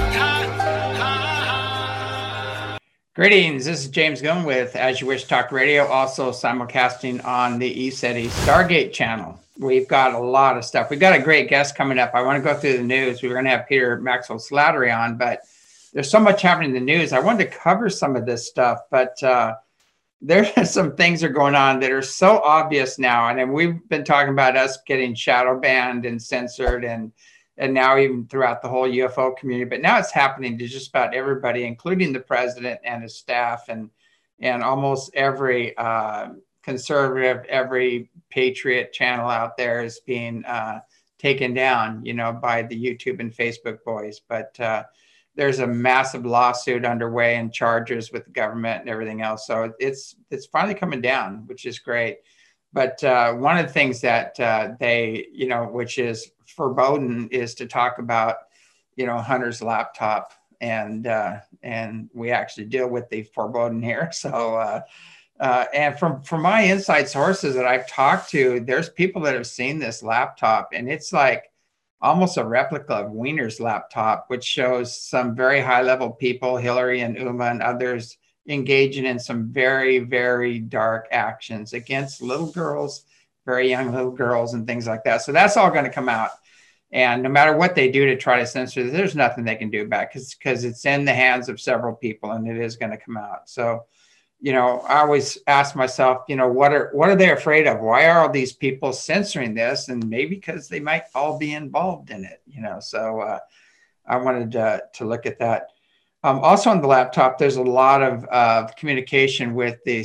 Greetings, this is James Gunn with As You Wish Talk Radio, also simulcasting on the ECETI Stargate channel. We've got a lot of stuff. We've got a great guest coming up. I want to go through the news. We're going to have Peter Maxwell Slattery on, but there's so much happening in the news. I wanted to cover some of this stuff, but there's some things that are going on that are so obvious now. And then we've been talking about us getting shadow banned and censored and now even throughout the whole UFO community. But now it's happening to just about everybody, including the president and his staff and almost every conservative, every patriot channel out there is being taken down, by the YouTube and Facebook boys. But there's a massive lawsuit underway and charges with the government and everything else. So it's finally coming down, which is great. But one of the things that they, which is forbidden, is to talk about, Hunter's laptop, and we actually deal with the forbidden here. So, and from my inside sources that I've talked to, there's people that have seen this laptop, and it's like almost a replica of Weiner's laptop, which shows some very high level people, Hillary and Uma and others, engaging in some very, very dark actions against little girls, very young little girls and things like that. So that's all going to come out. And no matter what they do to try to censor, there's nothing they can do about it because it's in the hands of several people and it is going to come out. So, I always ask myself, what are they afraid of? Why are all these people censoring this? And maybe because they might all be involved in it, So I wanted to look at that. Also on the laptop, there's a lot of communication with the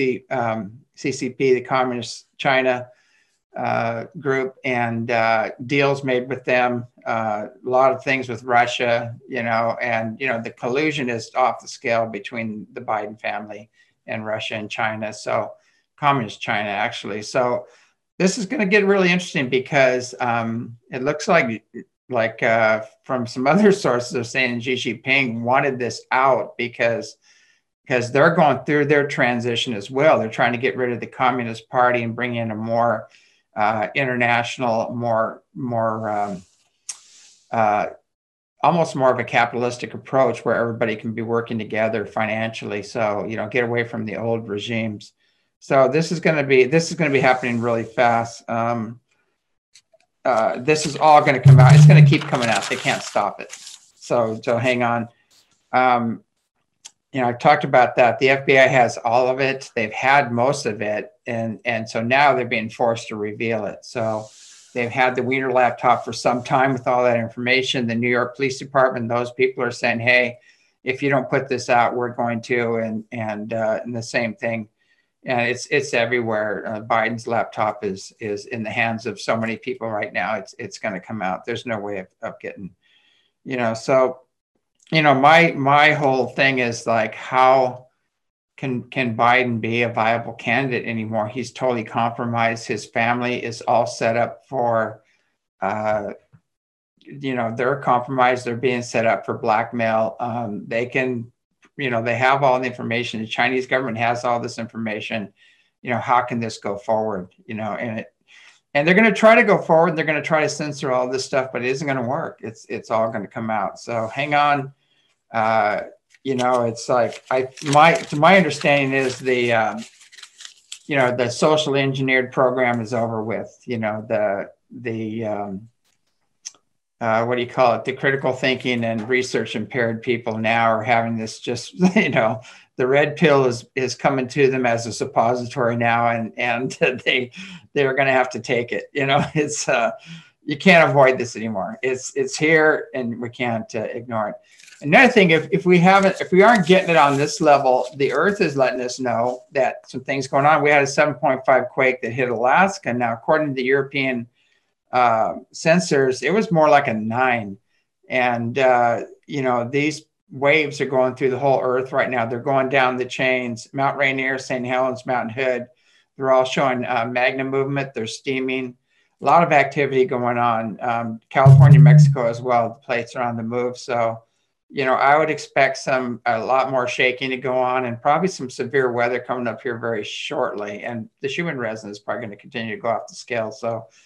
CCP, the Communist China group, and deals made with them. A lot of things with Russia, and the collusion is off the scale between the Biden family and Russia and China. So Communist China, actually. So this is going to get really interesting because it looks like from some other sources are saying Xi Jinping wanted this out because they're going through their transition as well. They're trying to get rid of the Communist Party and bring in a more international, more almost more of a capitalistic approach where everybody can be working together financially. So, get away from the old regimes. So this is going to be happening really fast. This is all going to come out. It's going to keep coming out. They can't stop it. So hang on. I've talked about that. The FBI has all of it. They've had most of it. And so now they're being forced to reveal it. So they've had the Weiner laptop for some time with all that information. The New York Police Department, those people are saying, hey, if you don't put this out, we're going to, and the same thing. And it's everywhere. Biden's laptop is in the hands of so many people right now. It's going to come out. There's no way of getting, So, my whole thing is like, how can Biden be a viable candidate anymore? He's totally compromised. His family is all set up for, they're compromised. They're being set up for blackmail. They can. They have all the information. The Chinese government has all this information. How can this go forward? And they're going to try to go forward. They're going to try to censor all this stuff, but it isn't going to work. It's all going to come out. So hang on. It's like my understanding is the social engineered program is over with. What do you call it? The critical thinking and research impaired people now are having this just, the red pill is coming to them as a suppository now. And they're going to have to take it. It's, you can't avoid this anymore. It's here and we can't ignore it. Another thing, if we aren't getting it on this level, the earth is letting us know that some things going on. We had a 7.5 quake that hit Alaska. Now, according to the European sensors, it was more like a 9. And, these waves are going through the whole earth right now. They're going down the chains, Mount Rainier, St. Helens, Mount Hood. They're all showing magna movement. They're steaming. A lot of activity going on. California, Mexico as well. The plates are on the move. So, I would expect a lot more shaking to go on and probably some severe weather coming up here very shortly. And the Schumann resonance is probably going to continue to go off the scale. So,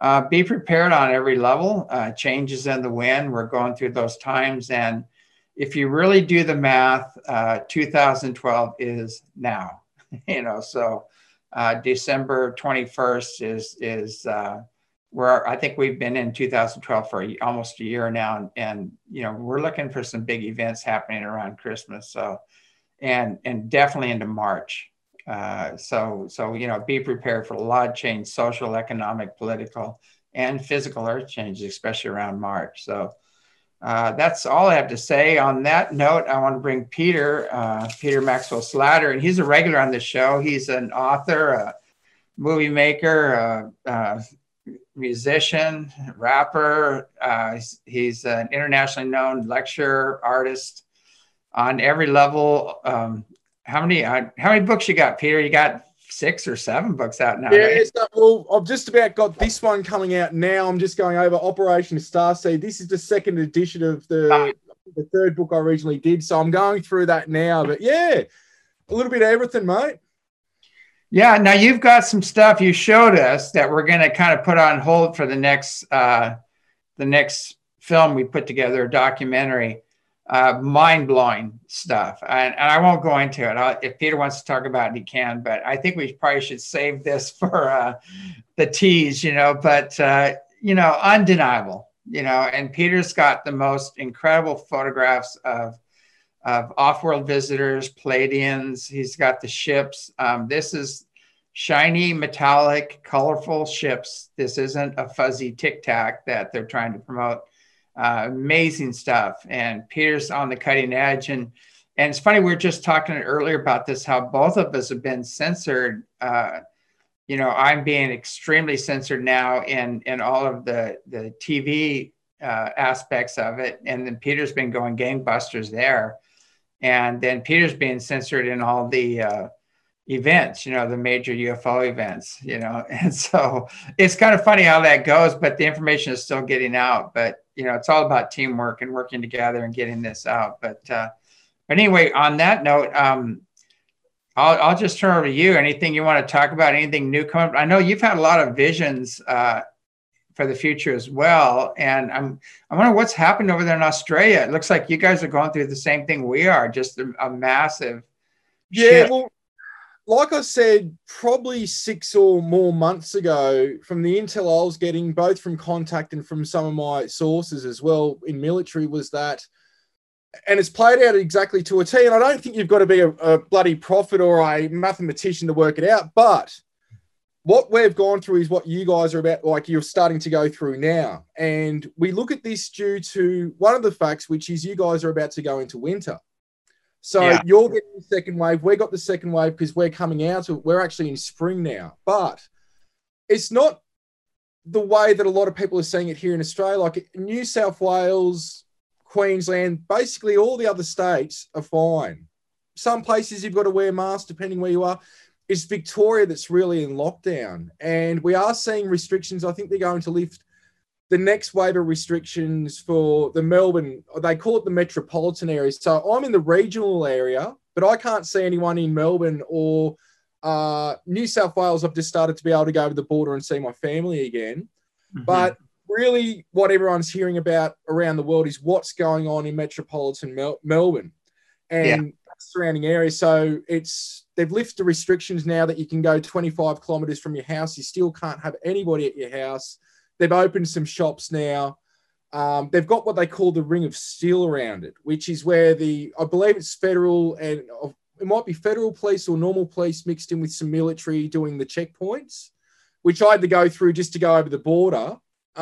Be prepared on every level. Changes in the wind. We're going through those times. And if you really do the math, 2012 is now, so December 21st is where I think we've been in 2012 for almost a year now. And we're looking for some big events happening around Christmas. So, and definitely into March. So be prepared for a lot of change, social, economic, political, and physical earth changes, especially around March. So that's all I have to say. On that note, I want to bring Peter Maxwell Slatter, and he's a regular on the show. He's an author, a movie maker, musician, rapper. He's an internationally known lecturer, artist on every level. How many books you got, Peter? You got 6 or 7 books out now. Yeah, so, well, I've just about got this one coming out now. I'm just going over Operation Starseed. This is the 2nd edition of the 3rd book I originally did. So I'm going through that now. But yeah, a little bit of everything, mate. Yeah, now you've got some stuff you showed us that we're going to kind of put on hold for the next film we put together, a documentary. Mind-blowing stuff, and I won't go into it. If Peter wants to talk about it, he can, but I think we probably should save this for the tease, but undeniable, and Peter's got the most incredible photographs of off-world visitors, Pleiadians. He's got the ships. This is shiny, metallic, colorful ships. This isn't a fuzzy tic-tac that they're trying to promote. Amazing stuff, and Peter's on the cutting edge. And it's funny, we were just talking earlier about this, how both of us have been censored. I'm being extremely censored now in all of the TV aspects of it, and then Peter's been going gangbusters there, and then Peter's being censored in all the events, the major UFO events, and so it's kind of funny how that goes, but the information is still getting out. But it's all about teamwork and working together and getting this out. But anyway, on that note, I'll just turn over to you. Anything you want to talk about? Anything new coming? I know you've had a lot of visions for the future as well, and I wonder what's happened over there in Australia. It looks like you guys are going through the same thing we are, just a massive shift. Well, like I said, probably 6 or more months ago, from the intel I was getting, both from contact and from some of my sources as well in military, was that, and it's played out exactly to a T, and I don't think you've got to be a bloody prophet or a mathematician to work it out, but what we've gone through is what you guys are about, like you're starting to go through now. And we look at this due to one of the facts, which is you guys are about to go into winter. So You're getting the second wave. We got the second wave because we're coming out. We're actually in spring now. But it's not the way that a lot of people are seeing it here in Australia. Like New South Wales, Queensland, basically all the other states are fine. Some places you've got to wear masks depending where you are. It's Victoria that's really in lockdown. And we are seeing restrictions. I think they're going to lift the next wave of restrictions for the Melbourne, they call it the metropolitan area. So I'm in the regional area, but I can't see anyone in Melbourne or New South Wales. I've just started to be able to go to the border and see my family again. Mm-hmm. But really what everyone's hearing about around the world is what's going on in metropolitan Melbourne and surrounding areas. So they've lifted the restrictions now that you can go 25 kilometres from your house. You still can't have anybody at your house. They've opened some shops now. They've got what they call the Ring of Steel around it, which is where I believe it's federal, and it might be federal police or normal police mixed in with some military doing the checkpoints, which I had to go through just to go over the border.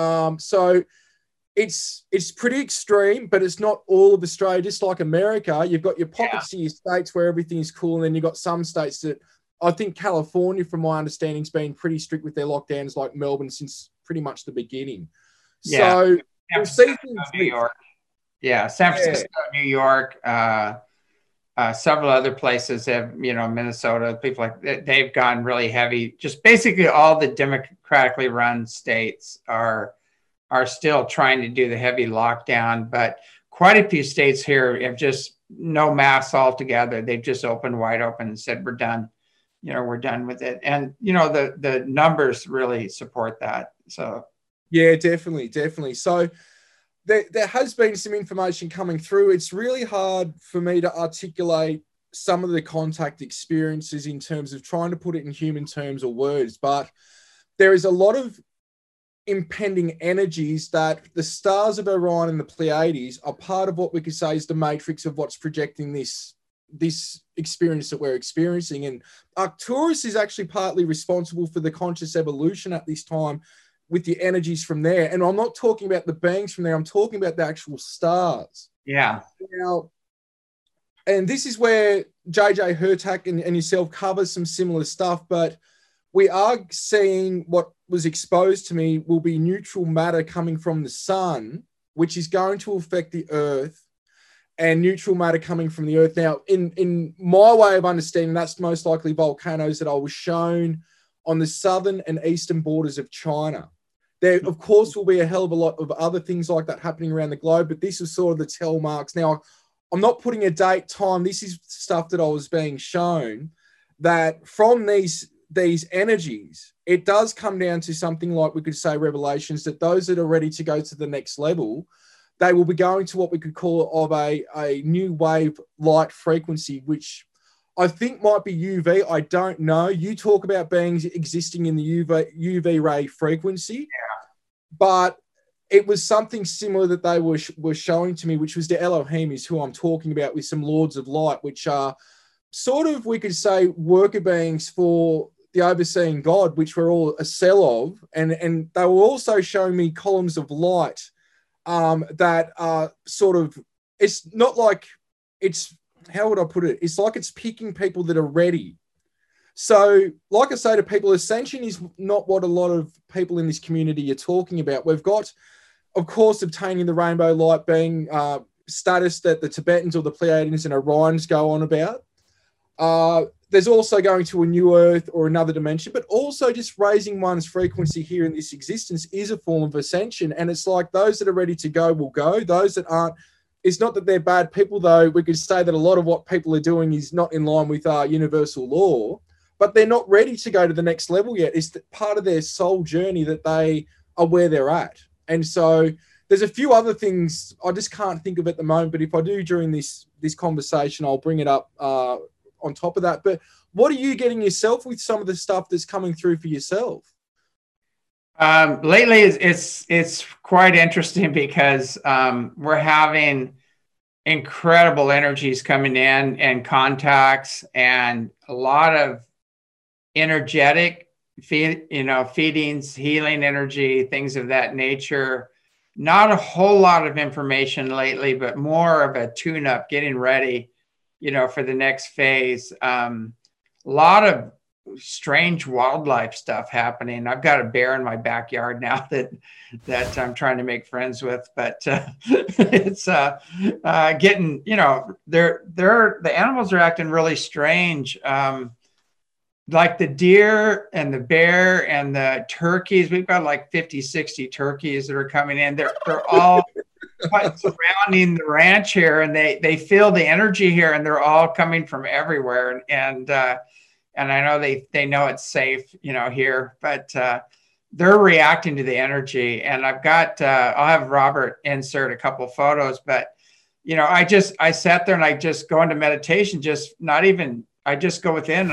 So it's pretty extreme, but it's not all of Australia. Just like America, you've got your pockets in your states where everything is cool, and then you've got some states that, I think California, from my understanding, has been pretty strict with their lockdowns, like Melbourne, since pretty much the beginning. Yeah. So we'll see New York. Yeah, San Francisco, New York, several other places have, Minnesota, people like they've gone really heavy. Just basically all the democratically run states are still trying to do the heavy lockdown, but quite a few states here have just no masks altogether. They've just opened wide open and said, we're done. We're done with it. And, the numbers really support that. So Yeah, definitely. So there has been some information coming through. It's really hard for me to articulate some of the contact experiences in terms of trying to put it in human terms or words, but there is a lot of impending energies that the stars of Orion and the Pleiades are part of what we could say is the matrix of what's projecting this experience that we're experiencing. And Arcturus is actually partly responsible for the conscious evolution at this time with the energies from there. And I'm not talking about the beings from there, I'm talking about the actual stars. Yeah. Now, and this is where JJ Hurtak and yourself cover some similar stuff, but we are seeing what was exposed to me will be neutral matter coming from the sun, which is going to affect the earth, and neutral matter coming from the earth. Now, in my way of understanding, that's most likely volcanoes that I was shown on the southern and eastern borders of China. There, of course, will be a hell of a lot of other things like that happening around the globe, but this is sort of the tell marks. Now, I'm not putting a date, time. This is stuff that I was being shown that from these energies, it does come down to something like we could say revelations, that those that are ready to go to the next level, they will be going to what we could call of a new wave light frequency, which I think might be UV. I don't know. You talk about beings existing in the UV ray frequency, but it was something similar that they were showing to me, which was the Elohim is who I'm talking about, with some lords of light, which are sort of, we could say, worker beings for the overseeing God, which we're all a cell of. And they were also showing me columns of light that are sort of, it's not like it's, how would I put it? It's like it's picking people that are ready. So, like I say to people, ascension is not what a lot of people in this community are talking about. We've got, of course, obtaining the rainbow light being status that the Tibetans or the Pleiadians and Orions go on about. There's also going to a new earth or another dimension, but also just raising one's frequency here in this existence is a form of ascension. And it's like those that are ready to go will go. Those that aren't, it's not that they're bad people, though. We could say that a lot of what people are doing is not in line with universal law, but they're not ready to go to the next level yet. It's part of their soul journey that they are where they're at. And so there's a few other things I just can't think of at the moment, but if I do during this conversation, I'll bring it up on top of that. But what are you getting yourself with some of the stuff that's coming through for yourself? Lately, it's quite interesting because we're having incredible energies coming in and contacts and a lot of energetic feedings, healing energy, things of that nature. Not a whole lot of information lately, but more of a tune-up, getting ready, for the next phase. A lot of strange wildlife stuff happening. I've got a bear in my backyard now that I'm trying to make friends with, but it's getting, the animals are acting really strange. Like the deer and the bear and the turkeys, we've got like 50, 60 turkeys that are coming in. They're all surrounding the ranch here, and they feel the energy here, and they're all coming from everywhere. And I know they know it's safe, here, but they're reacting to the energy. And I've got, I'll have Robert insert a couple of photos, but I sat there and I just go into meditation, I just go within and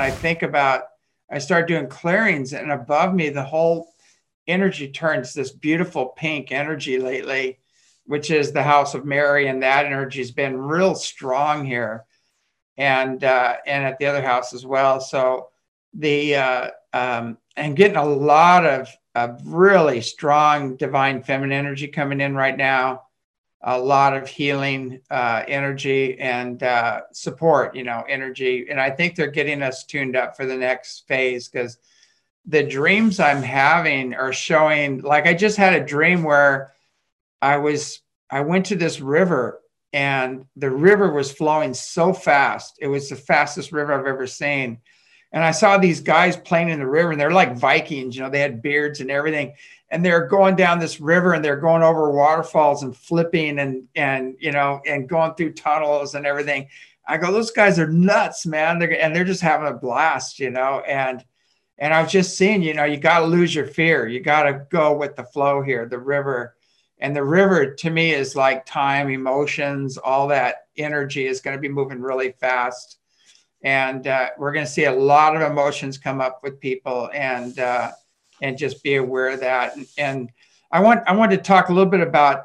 I start doing clearings, and above me, the whole energy turns this beautiful pink energy lately, which is the house of Mary. And that energy has been real strong here. And at the other house as well. So and getting a lot of really strong divine feminine energy coming in right now. A lot of healing energy and support, energy. And I think they're getting us tuned up for the next phase, because the dreams I'm having are showing, like I just had a dream where I went to this river, and the river was flowing so fast. It was the fastest river I've ever seen. And I saw these guys playing in the river, and they're like Vikings, they had beards and everything. And they're going down this river, and they're going over waterfalls and flipping and going through tunnels and everything. I go, those guys are nuts, man. They're just having a blast, and And I was just seeing, you know, you got to lose your fear. You got to go with the flow here, the river. And the river to me is like time, emotions, all that energy is going to be moving really fast. And we're going to see a lot of emotions come up with people, and just be aware of that. And I wanted to talk a little bit about,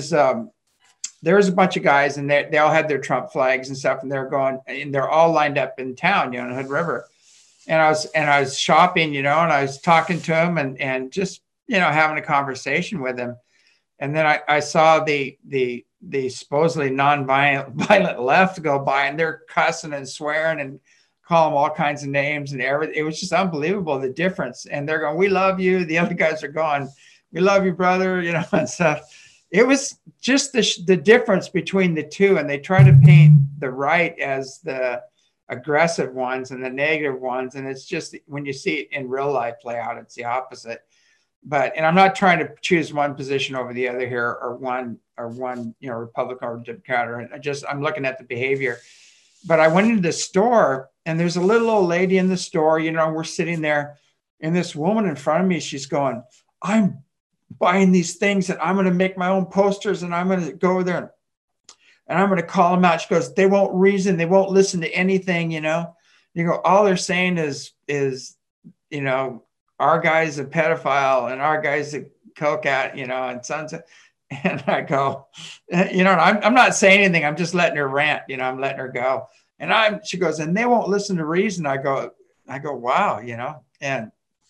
there was a bunch of guys, and they all had their Trump flags and stuff, and they're going, and they're all lined up in town, you know, in Hood River. And I was shopping, you know, and I was talking to him, and just, you know, having a conversation with him. And then I saw the supposedly non-violent left go by, and they're cussing and swearing and calling them all kinds of names and everything. It was just unbelievable, the difference. And they're going, "We love you." The other guys are going, "We love you, brother," you know, and stuff. It was just the difference between the two. And they try to paint the right as the aggressive ones and the negative ones. And it's just, when you see it in real life play out, it's the opposite. And I'm not trying to choose one position over the other here, or one, you know, Republican or Democrat, or I'm looking at the behavior. But I went into the store, and there's a little old lady in the store, you know, we're sitting there, and this woman in front of me, she's going, "I'm buying these things, and I'm going to make my own posters, and I'm going to go there and I'm going to call them out." She goes, "They won't reason. They won't listen to anything, you know." You go, all they're saying is, you know, our guy's a pedophile, and our guy's a cokehead, you know, and sons. And I go, you know, I'm not saying anything. I'm just letting her rant, you know, I'm letting her go. And she goes, "And they won't listen to reason." I go, wow, you know, and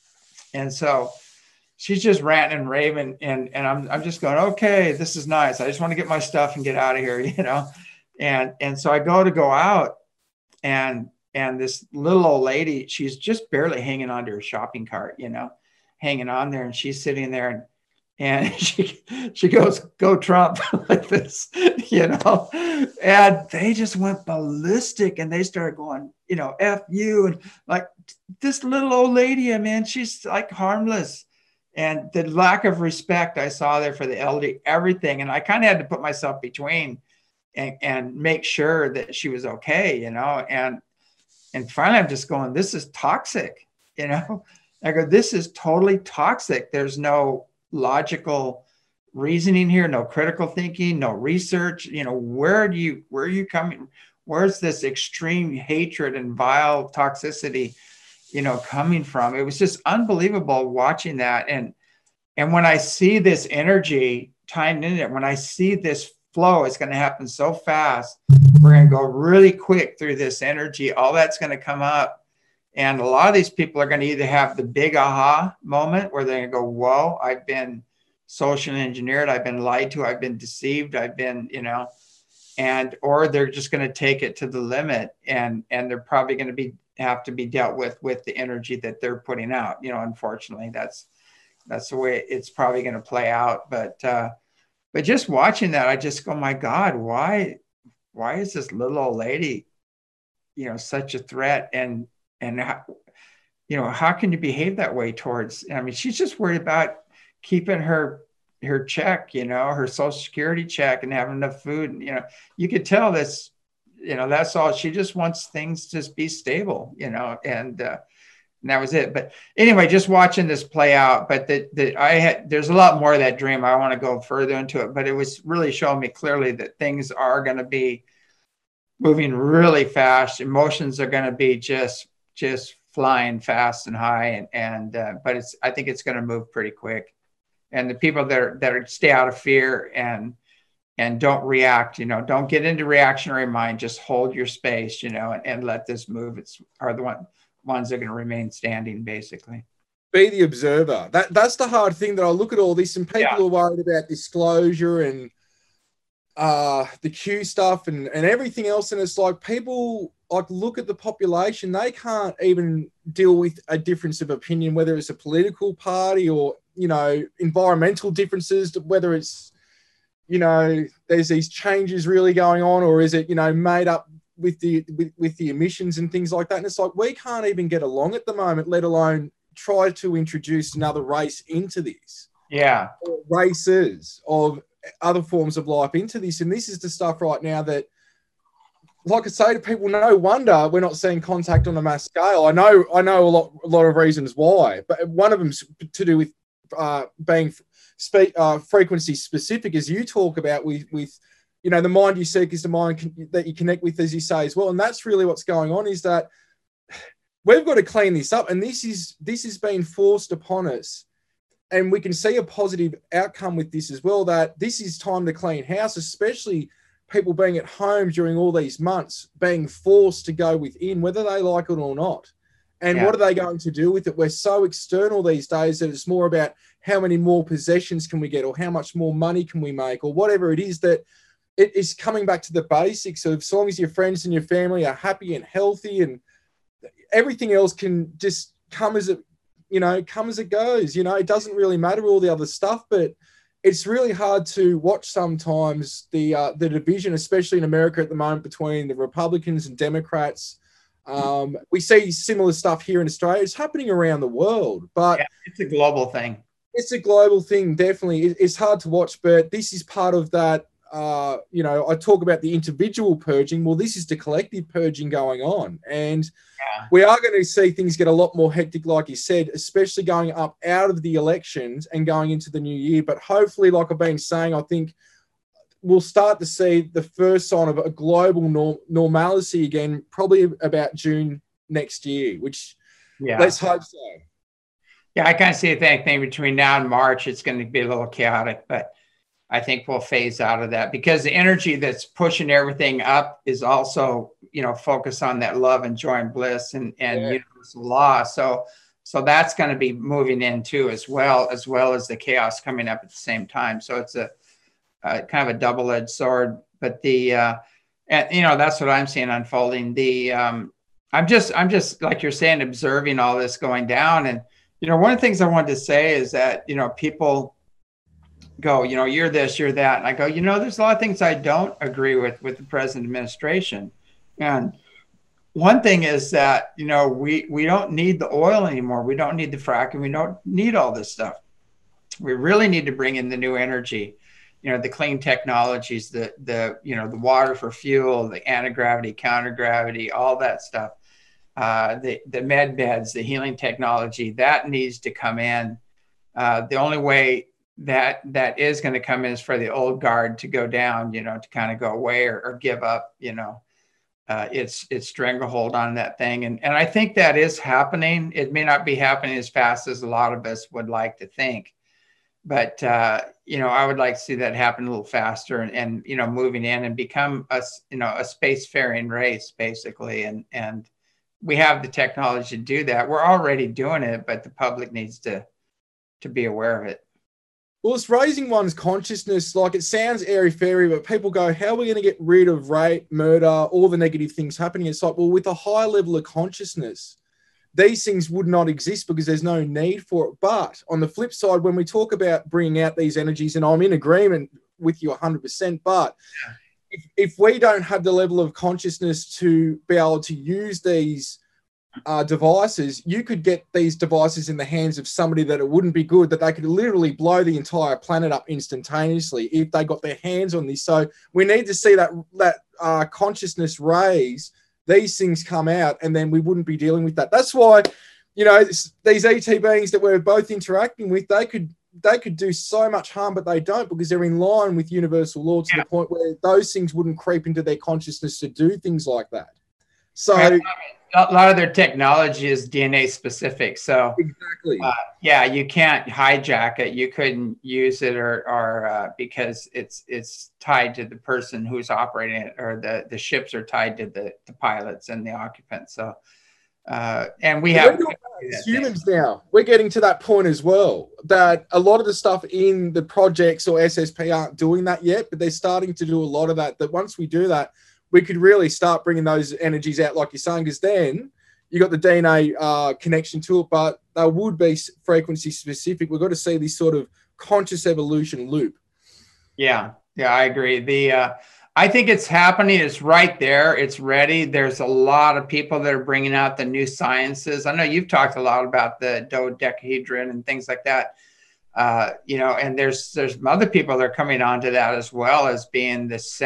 so she's just ranting and raving, and I'm just going, okay, this is nice. I just want to get my stuff and get out of here, you know. And so I go out, and this little old lady, she's just barely hanging onto her shopping cart, you know, hanging on there, and she's sitting there, and she goes, "Go Trump," like this, you know. And they just went ballistic, and they started going, you know, "F you," and like this little old lady, I mean, she's like harmless. And the lack of respect I saw there for the elderly, everything. And I kind of had to put myself between and make sure that she was okay, you know. And finally, I'm just going, this is toxic, you know. I go, this is totally toxic. There's no logical reasoning here, no critical thinking, no research. You know, where are you coming? Where's this extreme hatred and vile toxicity, you know, coming from? It was just unbelievable watching that. And when I see this energy tying in it, when I see this flow, it's going to happen so fast. We're going to go really quick through this energy. All that's going to come up. And a lot of these people are going to either have the big aha moment where they're going to go, "Whoa, I've been socially engineered. I've been lied to. I've been deceived. I've been, you know," or they're just going to take it to the limit, and they're probably going to have to be dealt with the energy that they're putting out. You know, unfortunately, that's the way it's probably going to play out. But just watching that, I just go, my God, why is this little old lady, you know, such a threat? And how, you know, how can you behave that way towards? I mean, she's just worried about keeping her check, you know, her Social Security check, and having enough food. And, you know, you could tell this, you know, that's all. She just wants things to be stable, you know, and that was it. But anyway, just watching this play out. But there's a lot more of that dream. I want to go further into it, but it was really showing me clearly that things are going to be moving really fast. Emotions are going to be just flying fast and high, but I think it's going to move pretty quick. And the people that stay out of fear and don't react, you know, don't get into reactionary mind, just hold your space, you know, and let this move. Are the ones that are going to remain standing, basically. Be the observer. That's the hard thing, that I look at all this, and people are worried about disclosure and the Q stuff and everything else. And it's like, people like look at the population, they can't even deal with a difference of opinion, whether it's a political party or, you know, environmental differences, whether it's, you know, there's these changes really going on, or is it, you know, made up with the emissions and things like that. And it's like, we can't even get along at the moment, let alone try to introduce another race into this. Yeah. Or races of other forms of life into this. And this is the stuff right now that like I say to people, no wonder we're not seeing contact on a mass scale. I know a lot of reasons why, but one of them's to do with being frequency specific, as you talk about with the mind you seek is the mind that you connect with, as you say as well. And that's really what's going on, is that we've got to clean this up, and this is being forced upon us. And we can see a positive outcome with this as well, that this is time to clean house, especially people being at home during all these months, being forced to go within, whether they like it or not. And what are they going to do with it? We're so external these days that it's more about how many more possessions can we get, or how much more money can we make, or whatever it is, that it is coming back to the basics of, as long as your friends and your family are happy and healthy, and everything else can just come as it goes. It doesn't really matter all the other stuff, but it's really hard to watch sometimes the division, especially in America at the moment, between the Republicans and Democrats. We see similar stuff here in Australia. It's happening around the world, but it's a global thing. It's a global thing, definitely. It's hard to watch, but this is part of that. I talk about the individual purging. Well, this is the collective purging going on. And we are going to see things get a lot more hectic, like you said, especially going up out of the elections and going into the new year. But hopefully, like I've been saying, I think we'll start to see the first sign of a global normalcy again, probably about June next year, which let's hope so. Yeah, I kind of see a thing between now and March. It's going to be a little chaotic, but I think we'll phase out of that, because the energy that's pushing everything up is also, focused on that love and joy and bliss and universal law. So that's going to be moving in too, as well as the chaos coming up at the same time. So it's a kind of a double-edged sword. But that's what I'm seeing unfolding. I'm just like you're saying, observing all this going down. And one of the things I wanted to say is that people go, you're this, you're that. And I go, there's a lot of things I don't agree with the present administration. And one thing is that, we don't need the oil anymore. We don't need the fracking. We don't need all this stuff. We really need to bring in the new energy, the clean technologies, the water for fuel, the anti-gravity, counter-gravity, all that stuff. The med beds, the healing technology, that needs to come in. The only way that is going to come in is for the old guard to go down, to kind of go away or give up, its stranglehold on that thing. And I think that is happening. It may not be happening as fast as a lot of us would like to think, but, I would like to see that happen a little faster and moving in and become a spacefaring race, basically. And we have the technology to do that. We're already doing it, but the public needs to be aware of it. Well, it's raising one's consciousness. Like, it sounds airy-fairy, but people go, how are we going to get rid of rape, murder, all the negative things happening? It's like, well, with a high level of consciousness, these things would not exist because there's no need for it. But on the flip side, when we talk about bringing out these energies, and I'm in agreement with you 100%, but if we don't have the level of consciousness to be able to use these devices, you could get these devices in the hands of somebody that it wouldn't be good, that they could literally blow the entire planet up instantaneously if they got their hands on this. So we need to see that consciousness raise, these things come out, and then we wouldn't be dealing with that. That's why, these ET beings that we're both interacting with, they could do so much harm, but they don't, because they're in line with universal law to the point where those things wouldn't creep into their consciousness to do things like that. So a lot of their technology is DNA specific. So exactly, you can't hijack it. You couldn't use it or because it's tied to the person who's operating it, or the ships are tied to the pilots and the occupants. So and we have humans now. We're getting to that point as well, that a lot of the stuff in the projects or SSP aren't doing that yet, but they're starting to do a lot of that. That once we do that, we could really start bringing those energies out, like you're saying, because then you got the DNA connection to it, but they would be frequency specific. We've got to see this sort of conscious evolution loop. Yeah, I agree. I think it's happening. It's right there. It's ready. There's a lot of people that are bringing out the new sciences. I know you've talked a lot about the dodecahedron and things like that. And there's other people that are coming onto that as well as being the center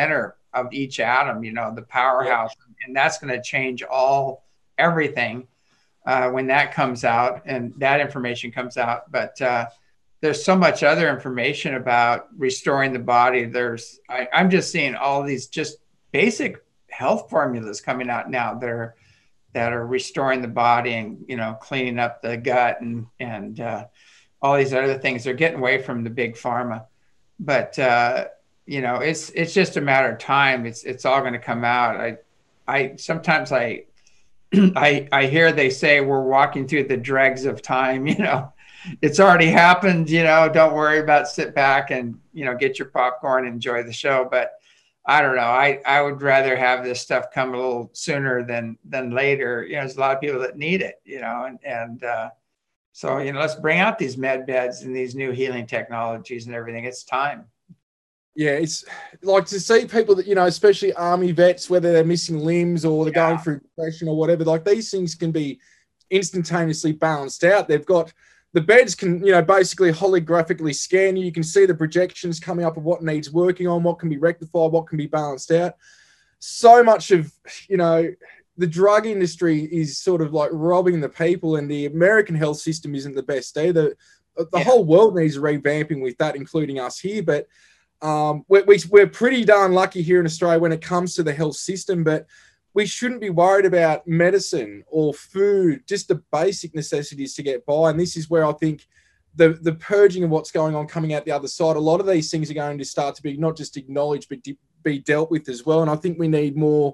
of each atom, you know, the powerhouse, and that's going to change everything when that comes out and that information comes out. But there's so much other information about restoring the body. I'm just seeing all these just basic health formulas coming out now that are restoring the body and, you know, cleaning up the gut and all these other things. They're getting away from the big pharma, but you know, it's just a matter of time. It's all going to come out. I sometimes I hear they say we're walking through the dregs of time, you know. It's already happened, you know, don't worry about, sit back and, you know, get your popcorn and enjoy the show. But I don't know. I would rather have this stuff come a little sooner than later. You know, there's a lot of people that need it, you know, and so, you know, let's bring out these med beds and these new healing technologies and everything. It's time. Yeah, it's like to see people that, you know, especially army vets, whether they're missing limbs or they're going through depression or whatever, like these things can be instantaneously balanced out. They've got the beds can, you know, basically holographically scan you. You can see the projections coming up of what needs working on, what can be rectified, what can be balanced out. So much of, you know, the drug industry is sort of like robbing the people, and the American health system isn't the best either. The whole world needs revamping with that, including us here. But we're pretty darn lucky here in Australia when it comes to the health system, but we shouldn't be worried about medicine or food, just the basic necessities to get by. And this is where I think the purging of what's going on coming out the other side, a lot of these things are going to start to be not just acknowledged, but be dealt with as well. And I think we need more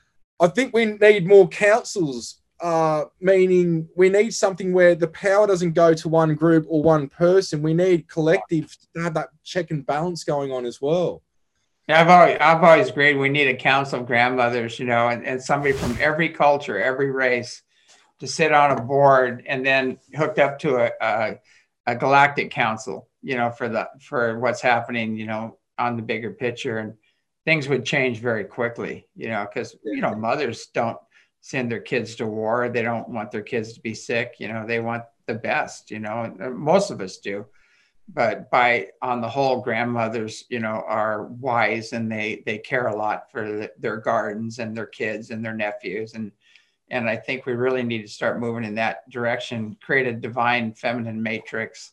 councils, meaning we need something where the power doesn't go to one group or one person. We need collective to have that check and balance going on as well. Yeah, I've always agreed we need a council of grandmothers, you know, and somebody from every culture, every race to sit on a board and then hooked up to a galactic council, you know, for what's happening, you know, on the bigger picture, and things would change very quickly, you know, because, you know, mothers don't send their kids to war. They don't want their kids to be sick. You know, they want the best, you know, and most of us do. But on the whole, grandmothers, you know, are wise, and they care a lot for their gardens and their kids and their nephews. And I think we really need to start moving in that direction, create a divine feminine matrix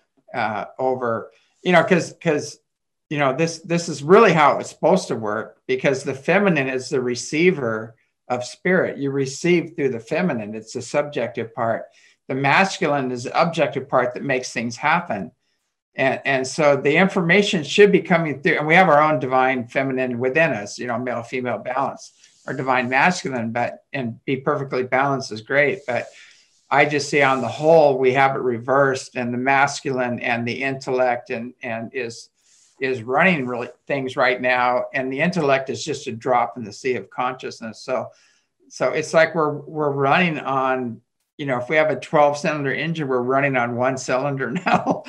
over, you know, because, you know, this is really how it's supposed to work, because the feminine is the receiver of spirit. You receive through the feminine. It's the subjective part. The masculine is the objective part that makes things happen. And so the information should be coming through, and we have our own divine feminine within us, you know, male, female balance, or divine masculine, and be perfectly balanced is great. But I just see on the whole, we have it reversed, and the masculine and the intellect and is running really things right now. And the intellect is just a drop in the sea of consciousness. So it's like we're running on, you know, if we have a 12-cylinder engine, we're running on one cylinder now.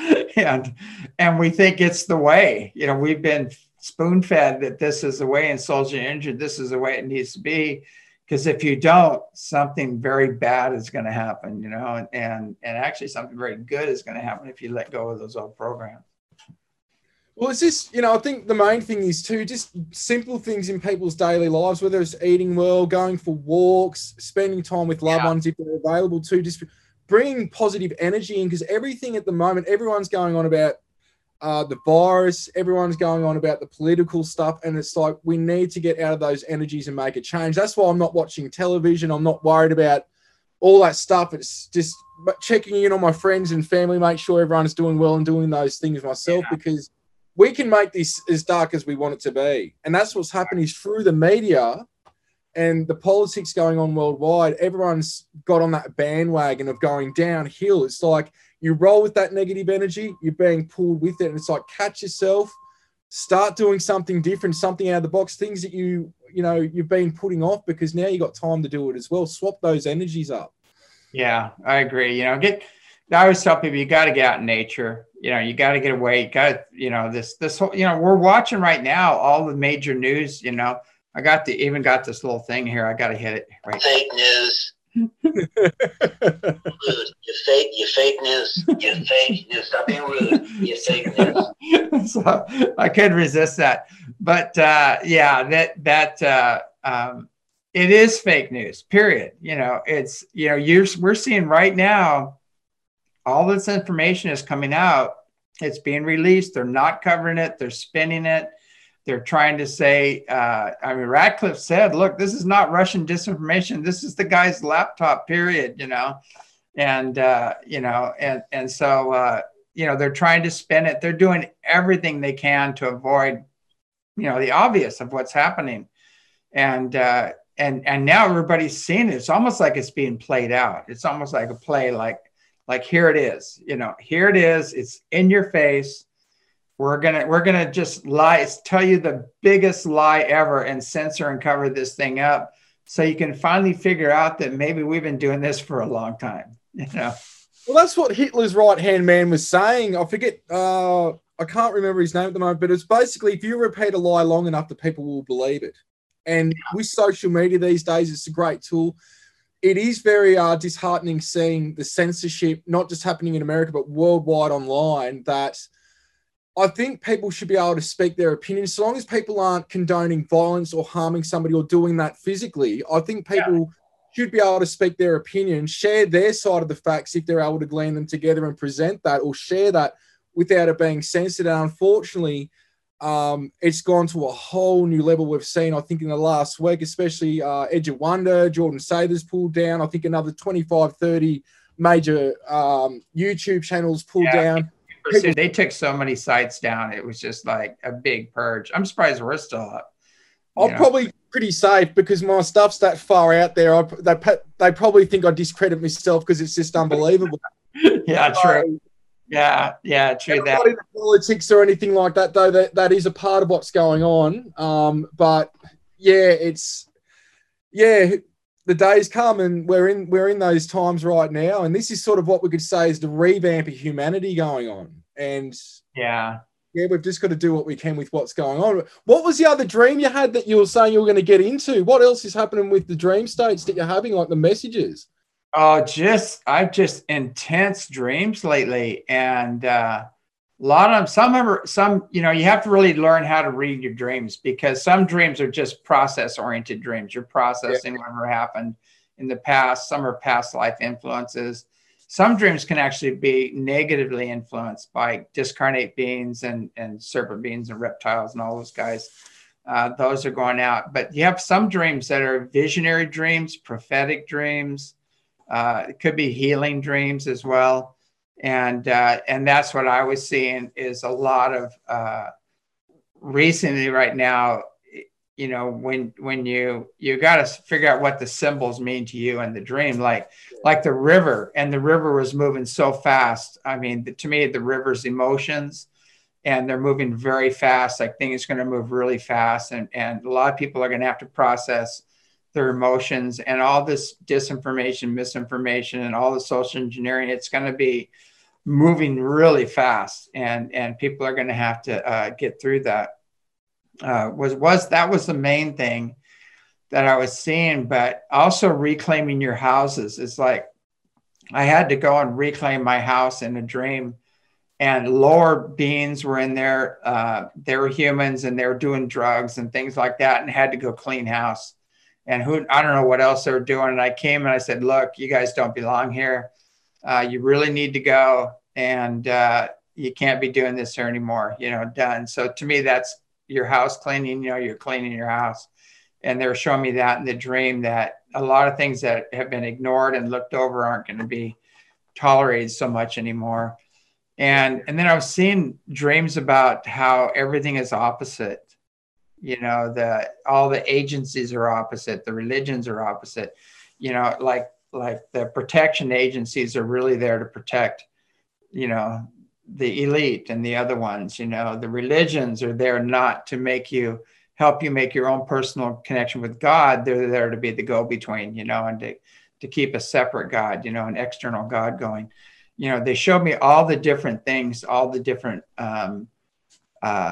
and we think it's the way, you know, we've been spoon-fed that this is the way, and Souls Your Engine, this is the way it needs to be. Because if you don't, something very bad is going to happen, you know, and actually something very good is going to happen if you let go of those old programs. Well, it's just, you know, I think the main thing is too, just simple things in people's daily lives, whether it's eating well, going for walks, spending time with loved ones if they're available to, just bringing positive energy in, because everything at the moment, everyone's going on about the virus, everyone's going on about the political stuff, and it's like we need to get out of those energies and make a change. That's why I'm not watching television. I'm not worried about all that stuff. It's just checking in on my friends and family, make sure everyone's doing well, and doing those things myself, because we can make this as dark as we want it to be. And that's what's happening, is through the media and the politics going on worldwide, everyone's got on that bandwagon of going downhill. It's like you roll with that negative energy, you're being pulled with it. And it's like, catch yourself, start doing something different, something out of the box, things that you've been putting off, because now you got time to do it as well. Swap those energies up. Yeah, I agree. You know, I always tell people, you got to get out in nature. You know, you got to get away. You got, you know, this whole, you know, we're watching right now all the major news. You know, I even got this little thing here. I got to hit it. Right. Fake news. You fake news. You fake news. Stop being rude. You fake news. So I couldn't resist that. But yeah, it is fake news, period. It's, we're seeing right now, all this information is coming out. It's being released. They're not covering it. They're spinning it. They're trying to say, Radcliffe said, look, this is not Russian disinformation. This is the guy's laptop, period, And, so, they're trying to spin it. They're doing everything they can to avoid, the obvious of what's happening. And now everybody's seeing it. It's almost like it's being played out. It's almost like a play, like here it is, here it is. It's in your face. We're gonna just tell you the biggest lie ever and censor and cover this thing up so you can finally figure out that maybe we've been doing this for a long time. Well, that's what Hitler's right-hand man was saying. I forget, I can't remember his name at the moment, but it's basically, if you repeat a lie long enough, the people will believe it. And with social media these days, it's a great tool. It is very disheartening seeing the censorship, not just happening in America, but worldwide online, that I think people should be able to speak their opinions. So long as people aren't condoning violence or harming somebody or doing that physically, I think people should be able to speak their opinion, share their side of the facts if they're able to glean them together and present that, or share that without it being censored. And unfortunately, it's gone to a whole new level. We've seen, I think, in the last week, especially Edge of Wonder, Jordan Sather's pulled down. I think another 25, 30 major YouTube channels pulled down. They took so many sites down. It was just like a big purge. I'm surprised we're still up. I'm probably pretty safe because my stuff's that far out there. They probably think I discredit myself because it's just unbelievable. Yeah, true. Yeah, true. That not in politics or anything like that, though. That is a part of what's going on. But yeah, the days come, and we're in those times right now. And this is sort of what we could say is the revamp of humanity going on. And yeah, we've just got to do what we can with what's going on. What was the other dream you had that you were saying you were going to get into? What else is happening with the dream states that you're having, like the messages? Oh, I've just intense dreams lately, and a lot of them. Some, you have to really learn how to read your dreams, because some dreams are just process-oriented dreams. You're processing whatever happened in the past. Some are past life influences. Some dreams can actually be negatively influenced by discarnate beings and serpent beings and reptiles and all those guys. Those are going out. But you have some dreams that are visionary dreams, prophetic dreams. It could be healing dreams as well. And that's what I was seeing is a lot of recently right now, when you got to figure out what the symbols mean to you in the dream, like the river, and the river was moving so fast. I mean, to me, the river's emotions, and they're moving very fast. Like things are going to move really fast. And a lot of people are going to have to process their emotions and all this disinformation, misinformation, and all the social engineering. It's going to be moving really fast, and people are going to have to get through that. That was the main thing that I was seeing. But also reclaiming your houses. It's like I had to go and reclaim my house in a dream, and lower beings were in there. They were humans, and they were doing drugs and things like that, and had to go clean house. And I don't know what else they were doing. And I came and I said, look, you guys don't belong here. You really need to go, and you can't be doing this here anymore, done. So to me, that's your house cleaning, you're cleaning your house. And they were showing me that in the dream, that a lot of things that have been ignored and looked over aren't going to be tolerated so much anymore. And then I was seeing dreams about how everything is opposite. All the agencies are opposite. The religions are opposite. Like the protection agencies are really there to protect, the elite and the other ones. The religions are there not to help you make your own personal connection with God. They're there to be the go-between, and to keep a separate God, an external God going. They showed me all the different things, all the different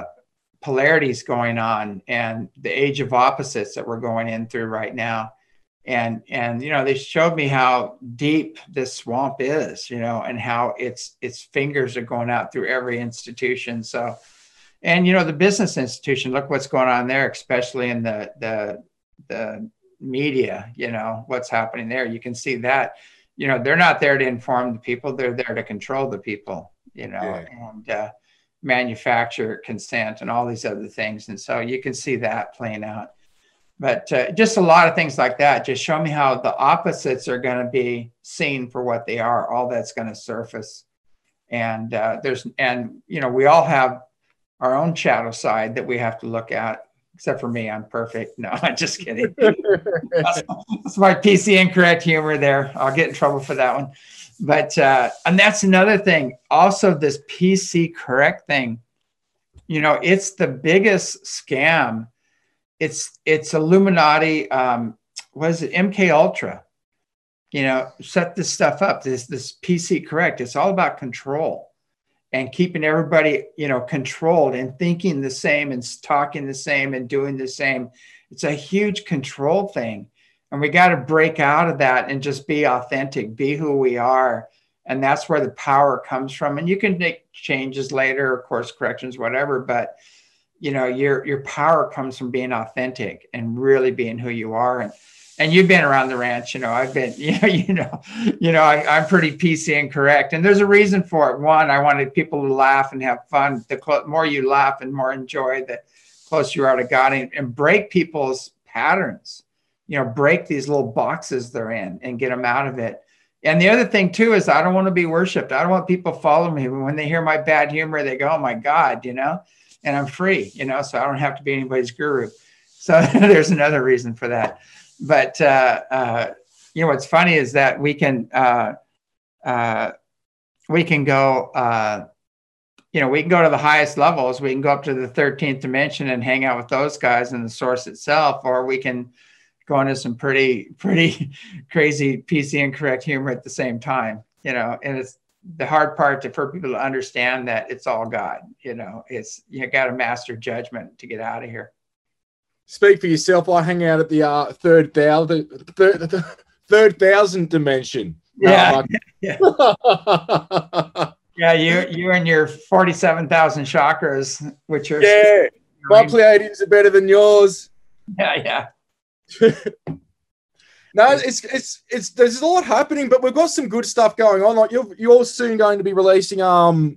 polarities going on, and the age of opposites that we're going in through right now. And they showed me how deep this swamp is, and how its fingers are going out through every institution. So, and the business institution, look what's going on there, especially in the media, what's happening there. You can see that, they're not there to inform the people, they're there to control the people, and manufacture consent and all these other things. And so you can see that playing out. But just a lot of things like that just show me how the opposites are going to be seen for what they are. All that's going to surface. And we all have our own shadow side that we have to look at. Except for me, I'm perfect. No, I'm just kidding. That's my PC incorrect humor there. I'll get in trouble for that one. But and that's another thing. Also, this PC correct thing. It's the biggest scam. It's Illuminati. What is it? MK Ultra. Set this stuff up. This PC correct. It's all about control and keeping everybody, controlled and thinking the same and talking the same and doing the same. It's a huge control thing, and we got to break out of that and just be authentic, be who we are, and that's where the power comes from. And you can make changes later, course corrections, whatever, but your power comes from being authentic and really being who you are. And you've been around the ranch, I've been, I'm pretty PC and correct. And there's a reason for it. One, I wanted people to laugh and have fun. The more you laugh and more enjoy, the closer you are to God, and break people's patterns, break these little boxes they're in and get them out of it. And the other thing too, is I don't want to be worshiped. I don't want people following me. When they hear my bad humor, they go, oh my God, and I'm free, so I don't have to be anybody's guru. So there's another reason for that. But, what's funny is that we can go, we can go to the highest levels. We can go up to the 13th dimension and hang out with those guys in the source itself, or we can go into some pretty crazy PC incorrect humor at the same time, and it's the hard part for people to understand that it's all God, it's, you got to master judgment to get out of here. Speak for yourself. I hang out at the third thousand dimension. Yeah. Yeah, you and your 47,000 chakras, which are my Pleiadians are better than yours. Yeah. No, it's there's a lot happening, but we've got some good stuff going on. Like you're soon going to be releasing ECETI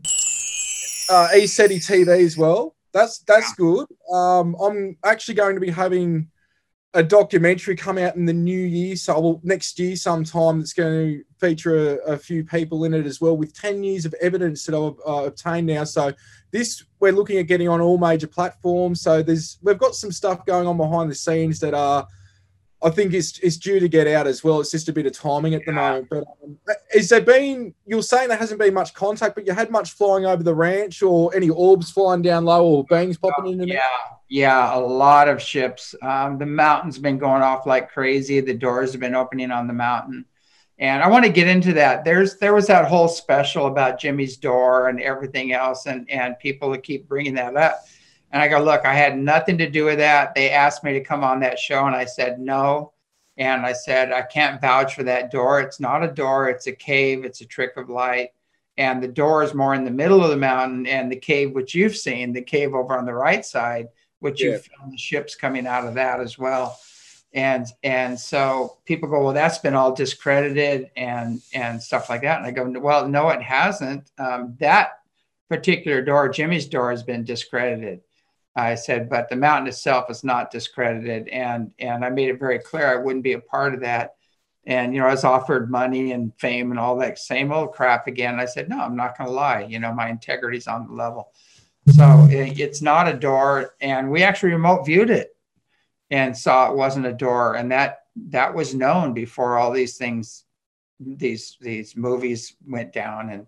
TV as well. That's good. I'm actually going to be having a documentary come out in the new year, next year sometime, that's going to feature a few people in it as well, with 10 years of evidence that I've obtained now. So this, we're looking at getting on all major platforms. So we've got some stuff going on behind the scenes that I think is due to get out as well. It's just a bit of timing at the moment. But you're saying there hasn't been much contact, but you had much flying over the ranch, or any orbs flying down low, or bangs popping in and out? Yeah, a lot of ships. The mountain's been going off like crazy. The doors have been opening on the mountain. And I want to get into that. There was that whole special about Jimmy's door and everything else, and people that keep bringing that up. And I go, look, I had nothing to do with that. They asked me to come on that show, and I said no. And I said, I can't vouch for that door. It's not a door. It's a cave. It's a trick of light. And the door is more in the middle of the mountain, and the cave, which you've seen, the cave over on the right side, which you've filmed the ships coming out of that as well. And so people go, well, that's been all discredited and stuff like that. And I go, well, no, it hasn't. That particular door, Jimmy's door, has been discredited. I said, but the mountain itself is not discredited. And I made it very clear I wouldn't be a part of that. And, I was offered money and fame and all that same old crap again. And I said, no, I'm not going to lie. My integrity's on the level. So it's not a door. And we actually remote viewed it and saw it wasn't a door. And that was known before all these things, these movies went down.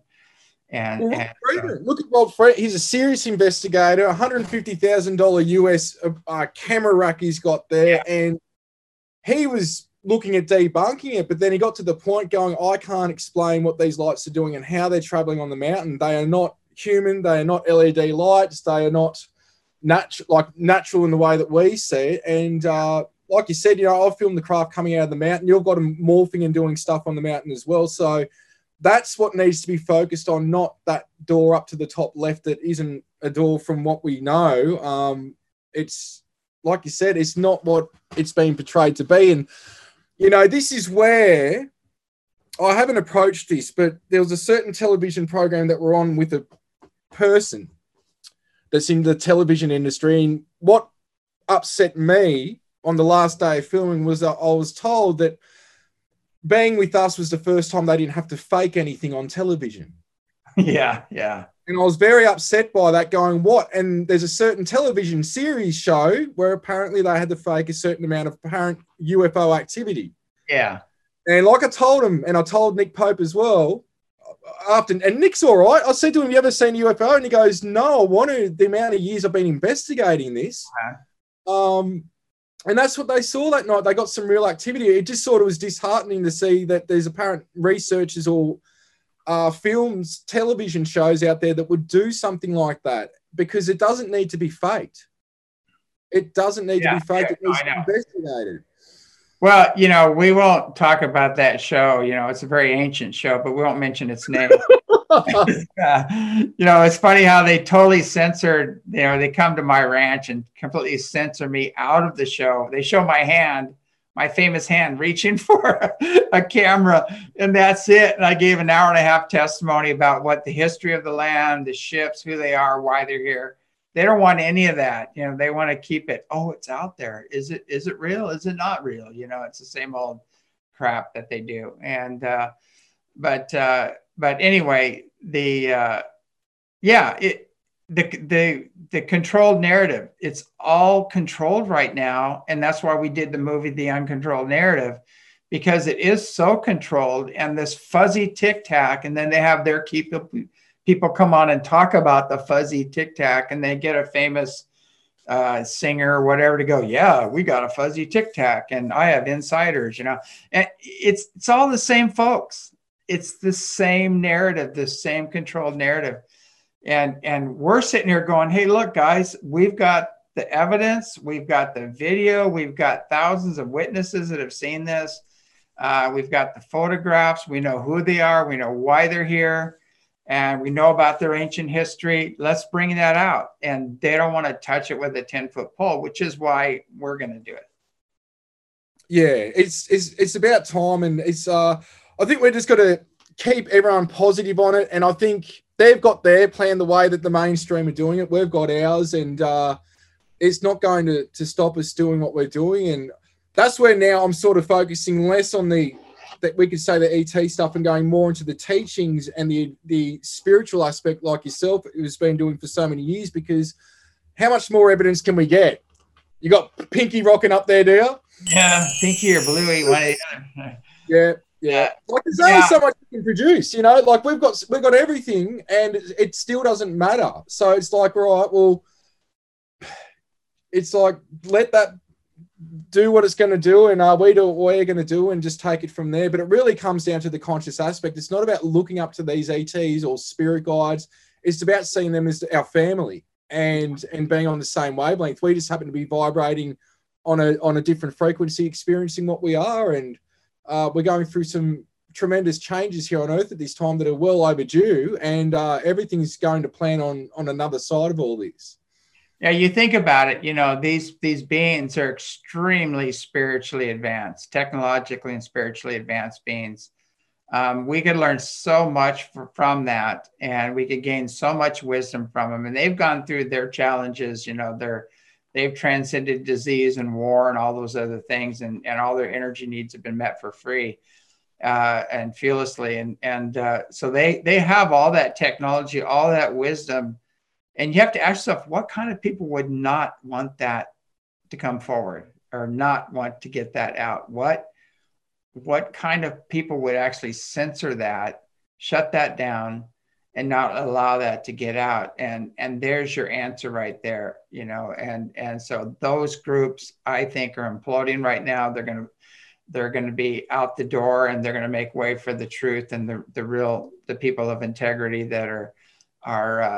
Look at Rob Frieden. He's a serious investigator. $150,000 US camera rack he's got there, and he was looking at debunking it. But then he got to the point going, I can't explain what these lights are doing and how they're traveling on the mountain. They are not human. They are not LED lights. They are not natural in the way that we see it. And like you said, I've filmed the craft coming out of the mountain. You've got them morphing and doing stuff on the mountain as well. So that's what needs to be focused on, not that door up to the top left that isn't a door from what we know. It's like you said, it's not what it's been portrayed to be. And, this is where I haven't approached this, but there was a certain television program that we're on with a person that's in the television industry. And what upset me on the last day of filming was that I was told that being with us was the first time they didn't have to fake anything on television. Yeah. And I was very upset by that, going, what? And there's a certain television series show where apparently they had to fake a certain amount of apparent UFO activity. Yeah. And like I told him, and I told Nick Pope as well, and Nick's all right. I said to him, you ever seen UFO? And he goes, no, I want to, the amount of years I've been investigating this. And that's what they saw that night. They got some real activity. It just sort of was disheartening to see that there's apparent researchers or films, television shows out there that would do something like that, because it doesn't need to be faked. It doesn't need to be faked. It needs to be investigated. Well, we won't talk about that show. It's a very ancient show, but we won't mention its name. It's funny how they totally censored, they come to my ranch and completely censor me out of the show. They show my hand, my famous hand reaching for a camera, and that's it. And I gave an 1.5-hour testimony about what the history of the land, the ships, who they are, why they're here. They don't want any of that. They want to keep it. Oh, it's out there. Is it real? Is it not real? It's the same old crap that they do. And, but anyway, the controlled narrative, it's all controlled right now. And that's why we did the movie, The Uncontrolled Narrative, because it is so controlled, and this fuzzy tic tac. And then they have their people come on and talk about the fuzzy tic tac, and they get a famous singer or whatever to go, yeah, we got a fuzzy tic tac, and I have insiders, and it's all the same folks. It's the same narrative, the same controlled narrative. And we're sitting here going, hey, look, guys, we've got the evidence, we've got the video, we've got thousands of witnesses that have seen this. We've got the photographs, we know who they are, we know why they're here, and we know about their ancient history. Let's bring that out. And they don't want to touch it with a 10-foot pole, which is why we're going to do it. Yeah, it's about time. And I think we're just got to keep everyone positive on it. And I think they've got their plan the way that the mainstream are doing it. We've got ours, and it's not going to stop us doing what we're doing. And that's where now I'm sort of focusing less on that we could say the ET stuff and going more into the teachings and the spiritual aspect, like yourself, who's been doing for so many years, because how much more evidence can we get? You got Pinky rocking up there, do you? Yeah, Pinky or Bluey, one or the other. Yeah. Like there's only so much you can produce, like we've got everything, and it still doesn't matter. So it's like, all right, well, it's like, let that do what it's going to do, and we do what we're going to do, and just take it from there. But it really comes down to the conscious aspect. It's not about looking up to these ETs or spirit guides. It's about seeing them as our family and being on the same wavelength. We just happen to be vibrating on a different frequency, experiencing what we are, and we're going through some tremendous changes here on Earth at this time that are well overdue, and everything's going to plan on another side of all this. Yeah, you think about it, these beings are extremely spiritually advanced, technologically and spiritually advanced beings. We could learn so much from that, and we could gain so much wisdom from them. And they've gone through their challenges, they've transcended disease and war and all those other things, and all their energy needs have been met for free and fearlessly. And so they have all that technology, all that wisdom. And you have to ask yourself, what kind of people would not want that to come forward or not want to get that out? What kind of people would actually censor that, shut that down, and not allow that to get out? And there's your answer right there, and so those groups, I think, are imploding right now. They're going to be out the door, and they're going to make way for the truth and the people of integrity that are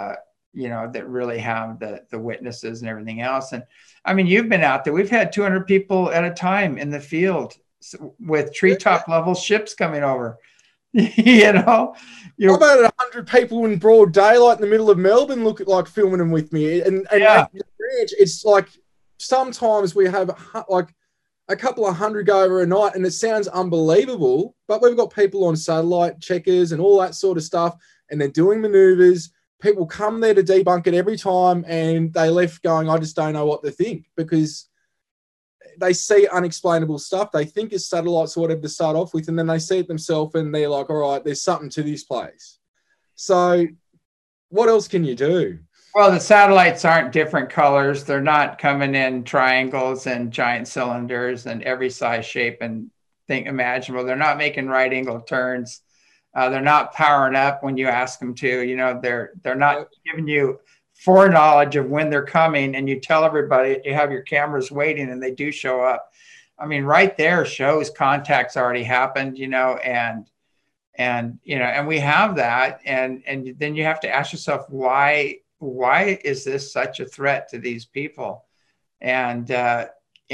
that really have the witnesses and everything else. And I mean, you've been out there. We've had 200 people at a time in the field with treetop level ships coming over. How about 100 people in broad daylight in the middle of Melbourne look at like filming them with me? And it's like sometimes we have like a couple of hundred go over a night, and it sounds unbelievable, but we've got people on satellite checkers and all that sort of stuff, and they're doing maneuvers. People come there to debunk it every time, and they left going, I just don't know what to think, because they see unexplainable stuff. They think it's satellites or whatever to start off with, and then they see it themselves and they're like, all right, there's something to this place. So what else can you do? Well, the satellites aren't different colors. They're not coming in triangles and giant cylinders and every size, shape, and thing imaginable. They're not making right angle turns. They're not powering up when you ask them to. They're not giving you foreknowledge of when they're coming, and you tell everybody you have your cameras waiting, and they do show up. I mean, right there shows contact's already happened, and we have that, and then you have to ask yourself, why is this such a threat to these people? And there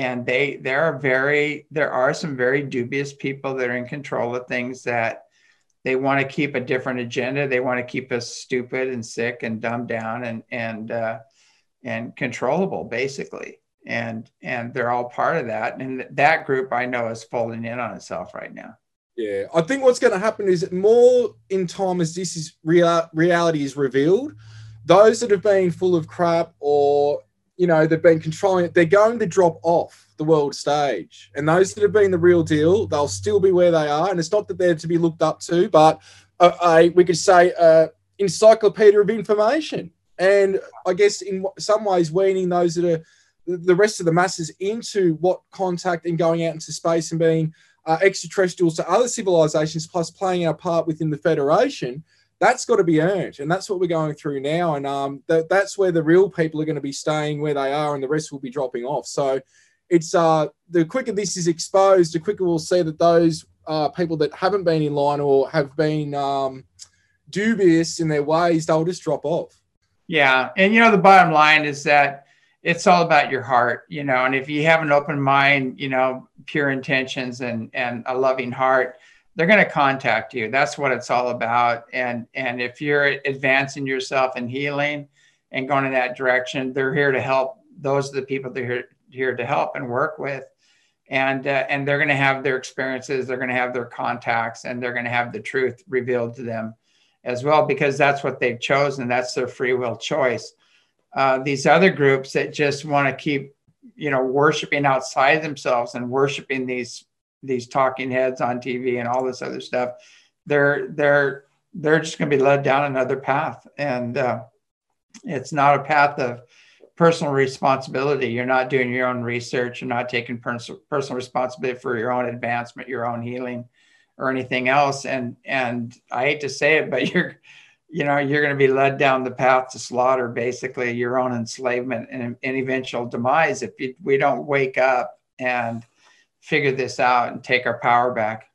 are some very dubious people that are in control of things, that they want to keep a different agenda. They want to keep us stupid and sick and dumbed down and controllable, basically. And they're all part of that. And that group, I know, is folding in on itself right now. Yeah, I think what's going to happen is more in time as this is reality is revealed. Those that have been full of crap, or they've been controlling it, they're going to drop off the world stage. And those that have been the real deal, they'll still be where they are. And it's not that they're to be looked up to, but we could say encyclopedia of information. And I guess in some ways weaning those that are the rest of the masses into what contact and going out into space and being extraterrestrials to other civilizations, plus playing our part within the Federation, that's got to be earned. And that's what we're going through now. And that's where the real people are going to be staying where they are, and the rest will be dropping off. So it's the quicker this is exposed, the quicker we'll see that those people that haven't been in line or have been dubious in their ways, they'll just drop off. Yeah. And, the bottom line is that it's all about your heart, and if you have an open mind, pure intentions and a loving heart, they're going to contact you. That's what it's all about. And if you're advancing yourself and healing and going in that direction, they're here to help. Those are the people they're here to help and work with. And they're going to have their experiences. They're going to have their contacts, and they're going to have the truth revealed to them as well, because that's what they've chosen. That's their free will choice. These other groups that just want to keep, worshiping outside themselves and worshiping these talking heads on TV and all this other stuff, they're just going to be led down another path. And it's not a path of personal responsibility. You're not doing your own research. You're not taking personal responsibility for your own advancement, your own healing, or anything else. And I hate to say it, but you're going to be led down the path to slaughter, basically your own enslavement and eventual demise if we don't wake up and figure this out and take our power back.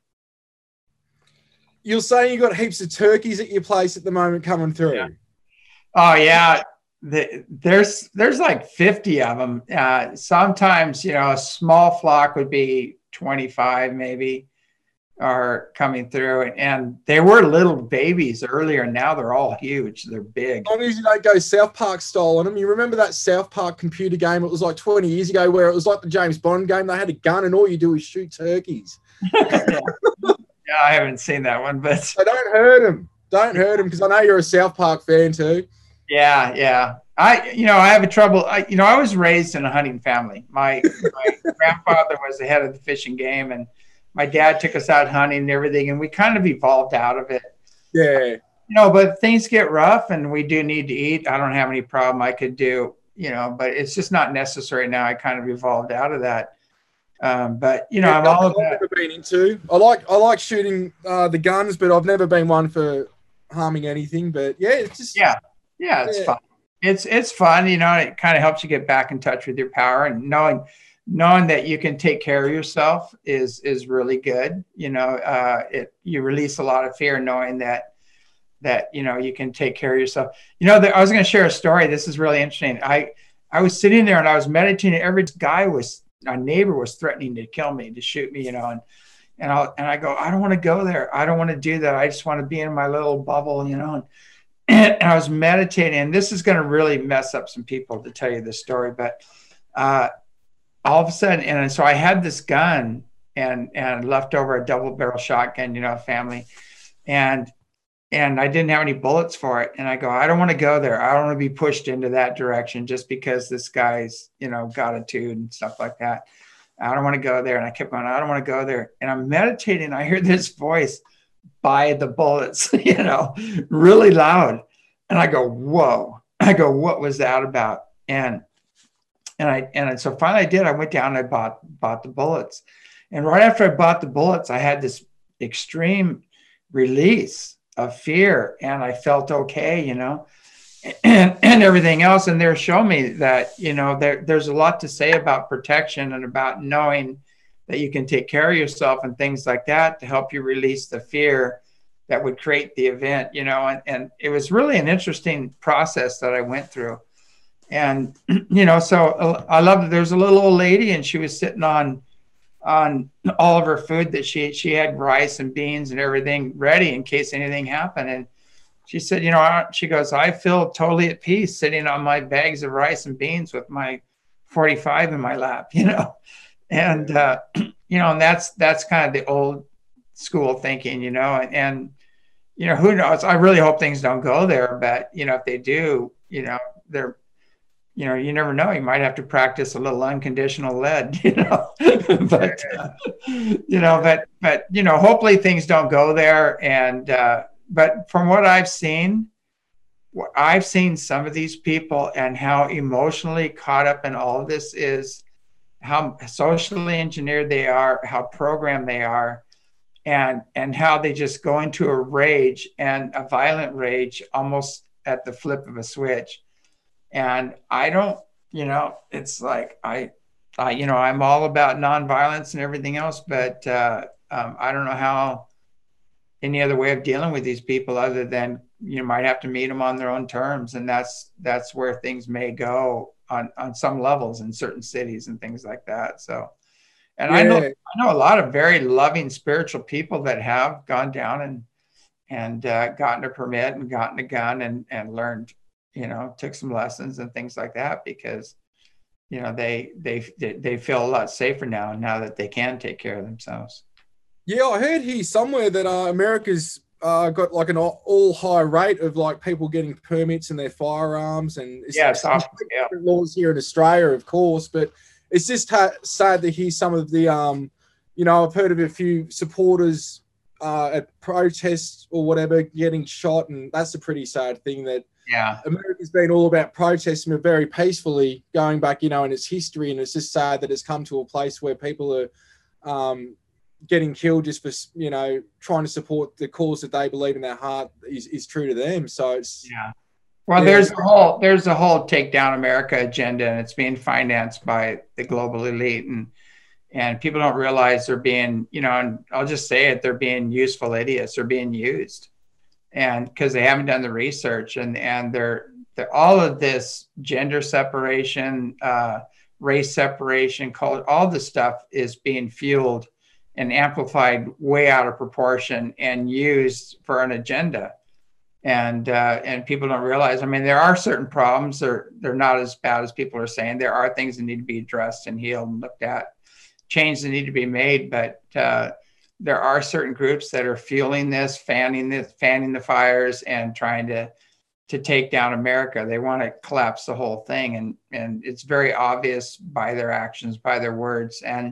You're saying you got heaps of turkeys at your place at the moment coming through. Yeah. Oh yeah. There's like 50 of them. Sometimes, a small flock would be 25 maybe are coming through, and they were little babies earlier. Now they're all huge. They're big. As long as you don't go South Park style on them. You remember that South Park computer game? It was like 20 years ago where it was like the James Bond game. They had a gun and all you do is shoot turkeys. Yeah, I haven't seen that one, but so don't hurt them. Don't hurt them, because I know you're a South Park fan too. Yeah. I have a trouble. I was raised in a hunting family. My grandfather was the head of the fish and game, and my dad took us out hunting and everything, and we kind of evolved out of it. Yeah. But things get rough, and we do need to eat. I don't have any problem. I could do, but it's just not necessary now. I kind of evolved out of that. But I'm all about. I've never been into. I like shooting the guns, but I've never been one for harming anything. But yeah, it's just it's fun. It's fun. It kind of helps you get back in touch with your power, and knowing that you can take care of yourself is really good. You release a lot of fear, knowing that that, you know, you can take care of yourself. You know, I was going to share a story. This is really interesting. I was sitting there and I was meditating. A neighbor was threatening to kill me, to shoot me, you know, and I go, I don't want to go there. I don't want to do that. I just want to be in my little bubble, you know. And I was meditating, and this is going to really mess up some people to tell you this story, but all of a sudden, and so I had this gun and left over a double barrel shotgun, you know, family, and I didn't have any bullets for it. And I go, I don't want to go there. I don't want to be pushed into that direction just because this guy's, you know, got a dude and stuff like that. I don't want to go there. And I kept going, I don't want to go there. And I'm meditating. I hear this voice, buy the bullets, you know, really loud. And I go, whoa. I go, what was that about? And so finally I did. I went down and I bought the bullets. And right after I bought the bullets, I had this extreme release of fear, and I felt okay, you know, and everything else. And they're showing me that, you know, there's a lot to say about protection and about knowing that you can take care of yourself and things like that to help you release the fear that would create the event, you know. And it was really an interesting process that I went through. And, you know, so I love that there's a little old lady, and she was sitting on all of her food that she had rice and beans and everything ready in case anything happened. And she said, you know, she goes, I feel totally at peace sitting on my bags of rice and beans with my 45 in my lap, you know. And you know, and that's kind of the old school thinking, you know. And you know, who knows, I really hope things don't go there, but you know, if they do, you know, you know, you never know. You might have to practice a little unconditional lead, you know. But you know, but you know, hopefully things don't go there. And but from what I've seen some of these people and how emotionally caught up in all of this is, how socially engineered they are, how programmed they are, and how they just go into a rage, and a violent rage, almost at the flip of a switch. And I don't, you know, it's like I, you know, I'm all about nonviolence and everything else, but I don't know how any other way of dealing with these people other than you might have to meet them on their own terms, and that's where things may go on some levels in certain cities and things like that. So, and I know a lot of very loving spiritual people that have gone down and gotten a permit and gotten a gun and learned, you know, took some lessons and things like that, because, you know, they feel a lot safer now that they can take care of themselves. Yeah, I heard here somewhere that America's got like an all high rate of like people getting permits and their firearms, and it's different laws here in Australia, of course, but it's just sad to hear some of the, you know, I've heard of a few supporters at protests or whatever getting shot, and that's a pretty sad thing that America's been all about protesting very peacefully going back, you know, in its history, and it's just sad that it's come to a place where people are getting killed just for, you know, trying to support the cause that they believe in their heart is true to them. So it's well, there's a whole take down America agenda, and it's being financed by the global elite, and people don't realize they're being, you know, and I'll just say it, they're being useful idiots. They're being used, and because they haven't done the research, and they're all of this gender separation, race separation, culture, all this stuff is being fueled and amplified way out of proportion and used for an agenda. And people don't realize, I mean, there are certain problems. They're not as bad as people are saying. There are things that need to be addressed and healed and looked at, changes that need to be made. But there are certain groups that are fueling this, fanning the fires, and trying to take down America. They want to collapse the whole thing. And it's very obvious by their actions, by their words, and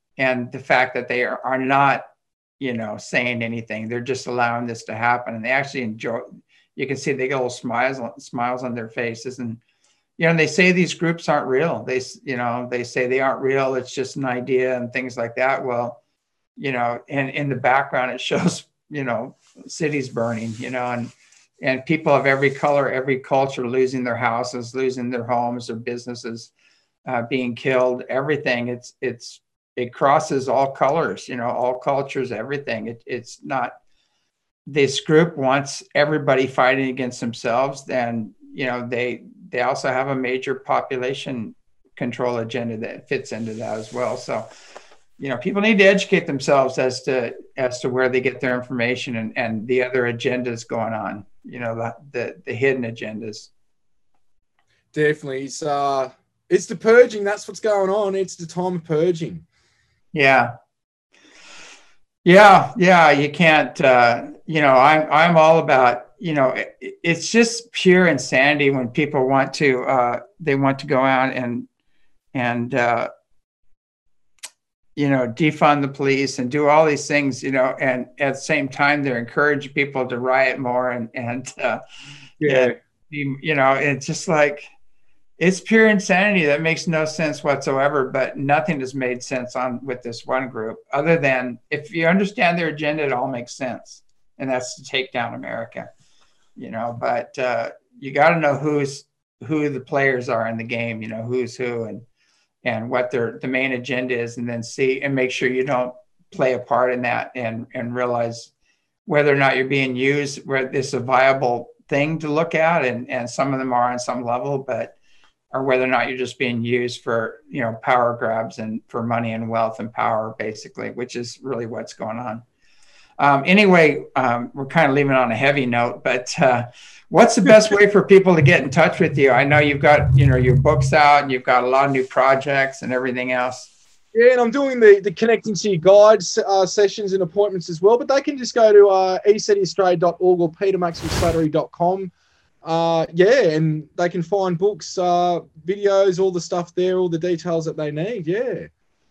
the fact that they are not, you know, saying anything. They're just allowing this to happen, and they actually enjoy. You can see they get little smiles on their faces, and you know, they say these groups aren't real. They say they aren't real. It's just an idea and things like that. Well, you know, and in the background it shows, you know, cities burning, you know, and people of every color, every culture losing their houses, losing their homes, their businesses, being killed. Everything. It crosses all colors, you know, all cultures, everything. It's not, this group wants everybody fighting against themselves, then, you know, they also have a major population control agenda that fits into that as well. So, you know, people need to educate themselves as to where they get their information and the other agendas going on, you know, the hidden agendas. Definitely. It's the purging. That's what's going on. It's the time of purging. Yeah. You can't, you know, I'm all about, you know, it's just pure insanity when people want to, they want to go out and you know, defund the police and do all these things, you know, and at the same time, they're encouraging people to riot more and you know, it's just like, it's pure insanity that makes no sense whatsoever, but nothing has made sense with this one group other than if you understand their agenda, it all makes sense. And that's to take down America, you know, but you got to know who the players are in the game, you know, who's who and what the main agenda is, and then see and make sure you don't play a part in that and realize whether or not you're being used, where it's a viable thing to look at. And some of them are on some level, or whether or not you're just being used for, you know, power grabs and for money and wealth and power, basically, which is really what's going on. Anyway, we're kind of leaving on a heavy note, but what's the best way for people to get in touch with you? I know you've got, you know, your books out and you've got a lot of new projects and everything else. Yeah, and I'm doing the Connecting to Your Guide sessions and appointments as well, but they can just go to esetiaustralia.org or petermaxwellslattery.com. Yeah, and they can find books, videos, all the stuff there, all the details that they need. Yeah.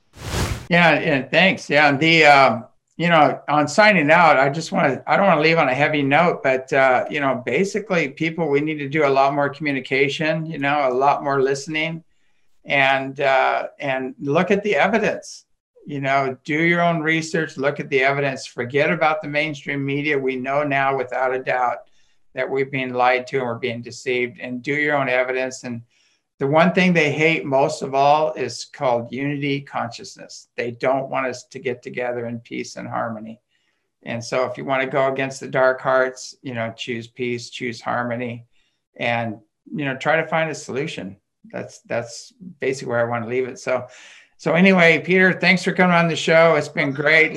Yeah, thanks. Yeah, and the you know, on signing out, I don't want to leave on a heavy note, but you know, basically, people, we need to do a lot more communication. You know, a lot more listening, and look at the evidence. You know, do your own research. Look at the evidence. Forget about the mainstream media. We know now, without a doubt, that we're being lied to and we're being deceived. And do your own evidence. And the one thing they hate most of all is called unity consciousness. They don't want us to get together in peace and harmony. And so if you want to go against the dark hearts, you know, choose peace, choose harmony, and, you know, try to find a solution. That's basically where I want to leave it. So anyway, Peter, thanks for coming on the show. It's been great.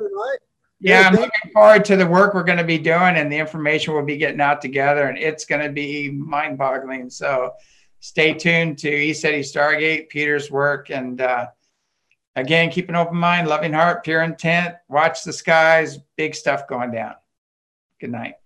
I'm looking forward to the work we're going to be doing and the information we'll be getting out together, and it's going to be mind-boggling. So stay tuned to ECETI Stargate, Peter's work, and again, keep an open mind, loving heart, pure intent, watch the skies, big stuff going down. Good night.